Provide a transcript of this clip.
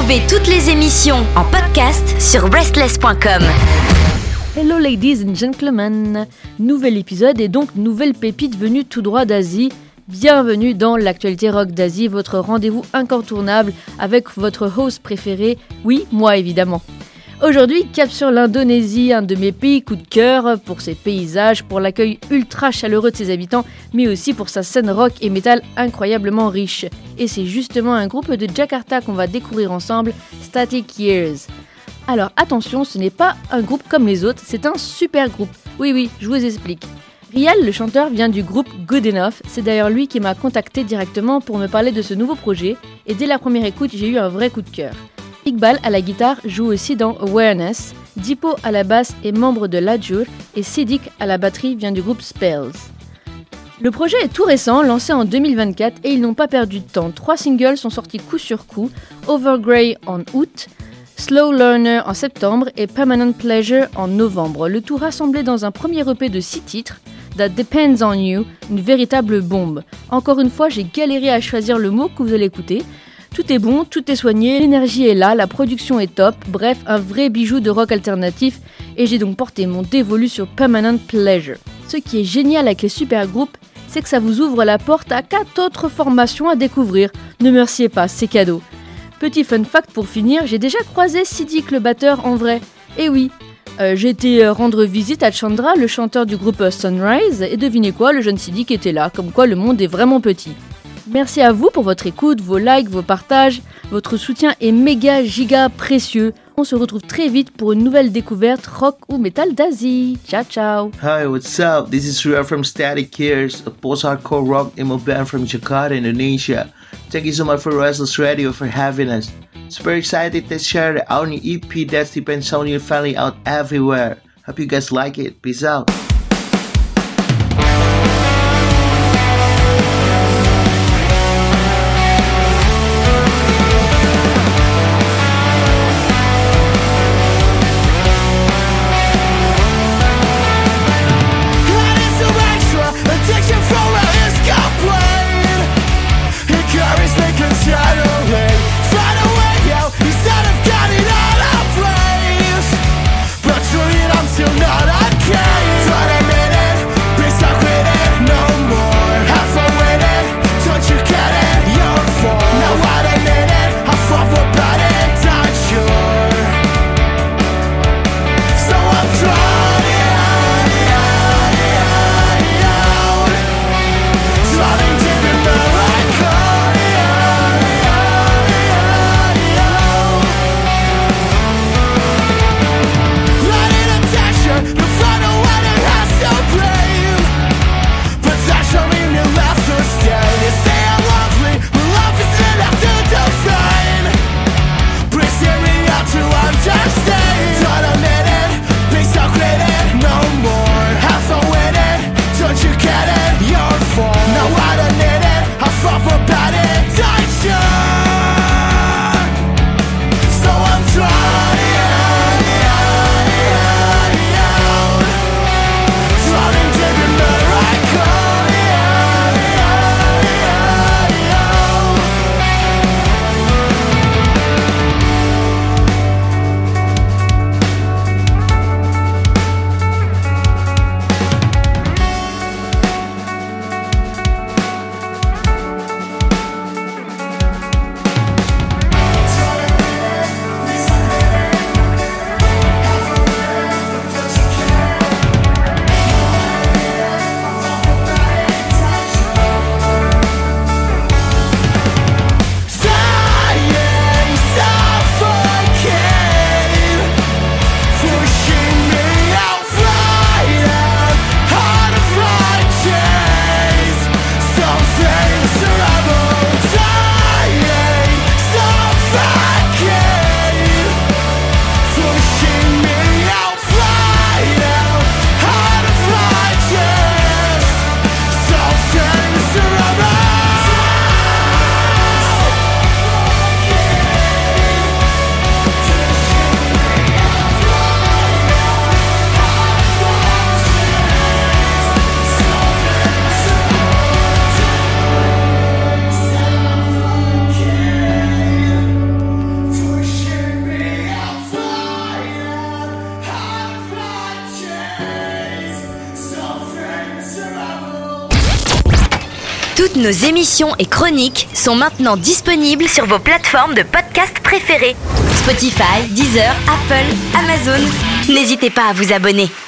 Retrouvez toutes les émissions en podcast sur restless.com. Hello ladies and gentlemen, nouvel épisode et donc nouvelle pépite venue tout droit d'Asie. Bienvenue dans l'actualité rock d'Asie, votre rendez-vous incontournable avec votre host préféré, oui, moi évidemment. Aujourd'hui, cap sur l'Indonésie, un de mes pays coup de cœur pour ses paysages, pour l'accueil ultra chaleureux de ses habitants, mais aussi pour sa scène rock et métal incroyablement riche. Et c'est justement un groupe de Jakarta qu'on va découvrir ensemble, Static Years. Alors attention, ce n'est pas un groupe comme les autres, c'est un super groupe. Oui, je vous explique. Rial, le chanteur, vient du groupe Good Enough, c'est d'ailleurs lui qui m'a contacté directement pour me parler de ce nouveau projet, et dès la première écoute, j'ai eu un vrai coup de cœur. Iqbal à la guitare joue aussi dans Awareness, Dipo à la basse est membre de Lajur et Siddiq à la batterie vient du groupe Spells. Le projet est tout récent, lancé en 2024 et ils n'ont pas perdu de temps. 3 singles sont sortis coup sur coup, Overgrey en août, Slow Learner en septembre et Permanent Pleasure en novembre. Le tout rassemblé dans un premier EP de 6 titres, That Depends on You, une véritable bombe. Encore une fois, j'ai galéré à choisir le mot que vous allez écouter. Tout est bon, tout est soigné, l'énergie est là, la production est top, bref, un vrai bijou de rock alternatif et j'ai donc porté mon dévolu sur Permanent Pleasure. Ce qui est génial avec les super groupes, c'est que ça vous ouvre la porte à 4 autres formations à découvrir. Ne me remerciez pas, c'est cadeau. Petit fun fact pour finir, j'ai déjà croisé Siddiq le batteur en vrai. Et oui, j'ai été rendre visite à Chandra, le chanteur du groupe Sunrise, et devinez quoi, le jeune Siddiq était là, comme quoi le monde est vraiment petit. Merci à vous pour votre écoute, vos likes, vos partages. Votre soutien est méga giga précieux. On se retrouve très vite pour une nouvelle découverte rock ou métal d'Asie. Ciao. Hi, what's up? This is Ria from Static Years, a post-hardcore rock emo band from Jakarta, Indonesia. Thank you so much for Restless Radio for having us. Super excited to share our new EP That Depends on You finally out everywhere. Hope you guys like it. Peace out. But truly I'm still not okay. Toutes nos émissions et chroniques sont maintenant disponibles sur vos plateformes de podcast préférées. Spotify, Deezer, Apple, Amazon. N'hésitez pas à vous abonner.